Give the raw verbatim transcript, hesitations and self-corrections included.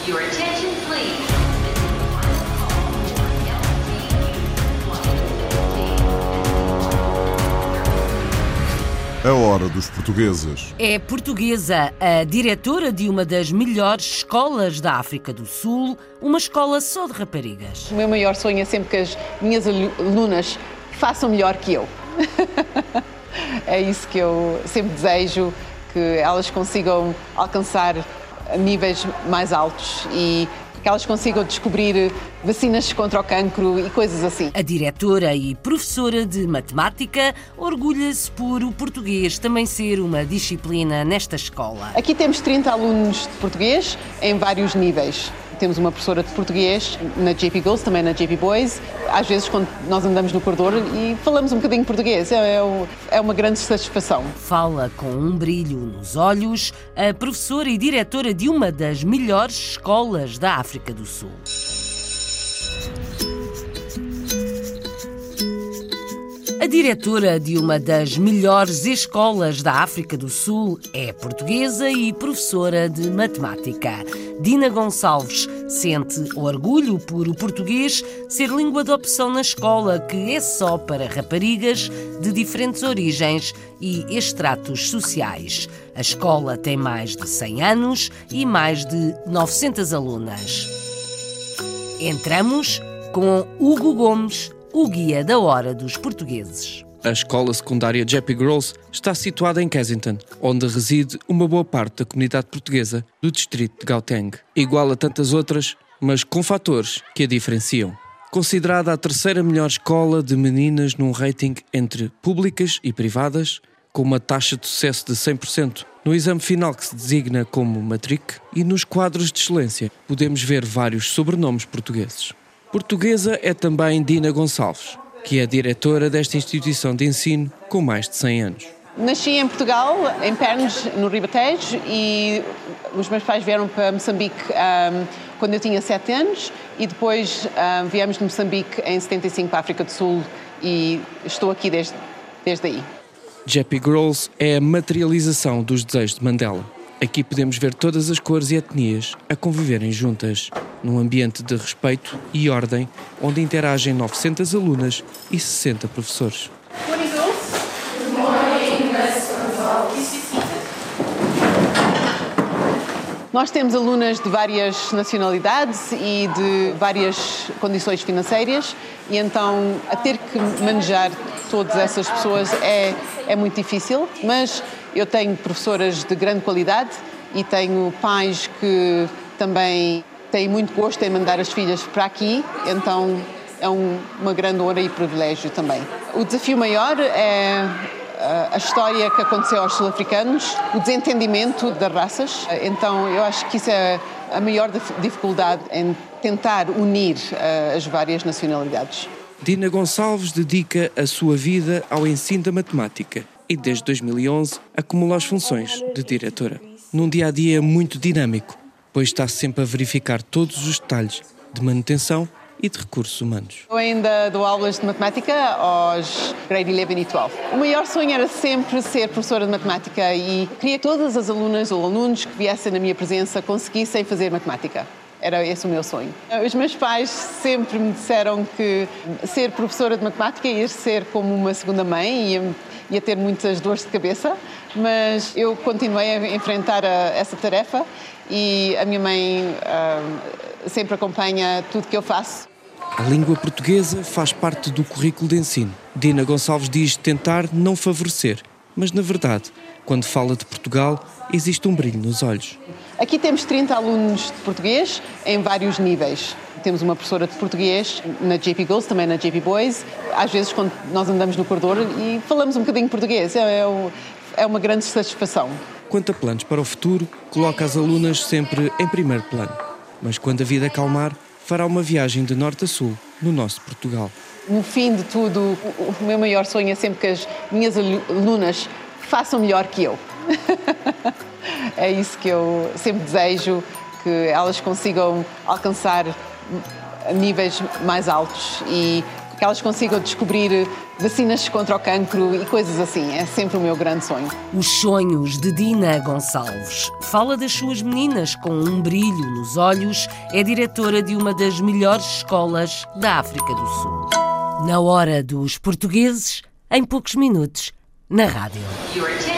Your attention, please. A hora dos portugueses. É portuguesa, a diretora de uma das melhores escolas da África do Sul, uma escola só de raparigas. O meu maior sonho é sempre que as minhas alunas façam melhor que eu. É isso que eu sempre desejo, que elas consigam alcançar níveis mais altos e que elas consigam descobrir vacinas contra o cancro e coisas assim. A diretora e professora de matemática orgulha-se por o português também ser uma disciplina nesta escola. Aqui temos trinta alunos de português em vários níveis. Temos uma professora de português na J P Girls, também na J P Boys. Às vezes, quando nós andamos no corredor e falamos um bocadinho português, é, é uma grande satisfação. Fala com um brilho nos olhos a professora e diretora de uma das melhores escolas da África do Sul. A diretora de uma das melhores escolas da África do Sul é portuguesa e professora de matemática. Dina Gonçalves sente orgulho por o português ser língua de opção na escola, que é só para raparigas de diferentes origens e estratos sociais. A escola tem mais de cem anos e mais de novecentas alunas. Entramos com Hugo Gomes, o guia da hora dos portugueses. A escola secundária J P Girls está situada em Kensington, onde reside uma boa parte da comunidade portuguesa do distrito de Gauteng. Igual a tantas outras, mas com fatores que a diferenciam. Considerada a terceira melhor escola de meninas num rating entre públicas e privadas, com uma taxa de sucesso de cem por cento no exame final que se designa como Matric, e nos quadros de excelência podemos ver vários sobrenomes portugueses. Portuguesa é também Dina Gonçalves, que é diretora desta instituição de ensino com mais de cem anos. Nasci em Portugal, em Pernes, no Ribatejo, e os meus pais vieram para Moçambique um, quando eu tinha sete anos e depois um, viemos de Moçambique em setenta e cinco para a África do Sul e estou aqui desde, desde aí. J P Girls é a materialização dos desejos de Mandela. Aqui podemos ver todas as cores e etnias a conviverem juntas, num ambiente de respeito e ordem, onde interagem novecentas alunas e sessenta professores. Morning, girls. Good morning, Miss Gonçalves. Nós temos alunas de várias nacionalidades e de várias condições financeiras e então a ter que manejar todas essas pessoas é, é muito difícil, mas eu tenho professoras de grande qualidade e tenho pais que também têm muito gosto em mandar as filhas para aqui, então é um, uma grande honra e privilégio também. O desafio maior é a história que aconteceu aos sul-africanos, o desentendimento das raças, então eu acho que isso é a maior dificuldade em tentar unir as várias nacionalidades. Dina Gonçalves dedica a sua vida ao ensino da matemática e desde dois mil e onze acumula as funções de diretora. Num dia-a-dia muito dinâmico, pois está sempre a verificar todos os detalhes de manutenção e de recursos humanos. Eu ainda dou aulas de matemática aos grade onze e doze. O maior sonho era sempre ser professora de matemática e queria que todas as alunas ou alunos que viessem na minha presença conseguissem fazer matemática. Era esse o meu sonho. Os meus pais sempre me disseram que ser professora de matemática ia ser como uma segunda mãe, ia, ia ter muitas dores de cabeça, mas eu continuei a enfrentar a, essa tarefa e a minha mãe uh, sempre acompanha tudo que eu faço. A língua portuguesa faz parte do currículo de ensino. Dina Gonçalves diz tentar não favorecer, mas na verdade, quando fala de Portugal, existe um brilho nos olhos. Aqui temos trinta alunos de português em vários níveis. Temos uma professora de português na J P Girls, também na J P Boys. Às vezes, quando nós andamos no corredor e falamos um bocadinho português, é, é uma grande satisfação. Quanto a planos para o futuro, coloca as alunas sempre em primeiro plano. Mas quando a vida acalmar, fará uma viagem de norte a sul no nosso Portugal. No fim de tudo, o meu maior sonho é sempre que as minhas alunas façam melhor que eu. É isso que eu sempre desejo, que elas consigam alcançar níveis mais altos e que elas consigam descobrir vacinas contra o cancro e coisas assim. É sempre o meu grande sonho. Os sonhos de Dina Gonçalves. Fala das suas meninas com um brilho nos olhos. É diretora de uma das melhores escolas da África do Sul. Na hora dos portugueses, em poucos minutos, na rádio. Your attention.